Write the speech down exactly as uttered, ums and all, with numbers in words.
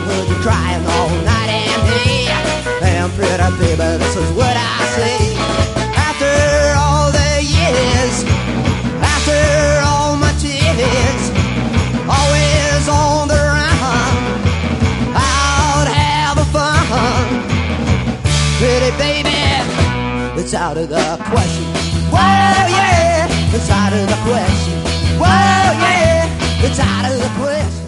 heard you crying all night and day. And pretty baby, this is what I say. After all the years, after all my tears, always on the run, out having fun. Pretty baby, it's out of the question. Whoa, yeah, it's out of the question. Whoa, yeah, it's out of the question.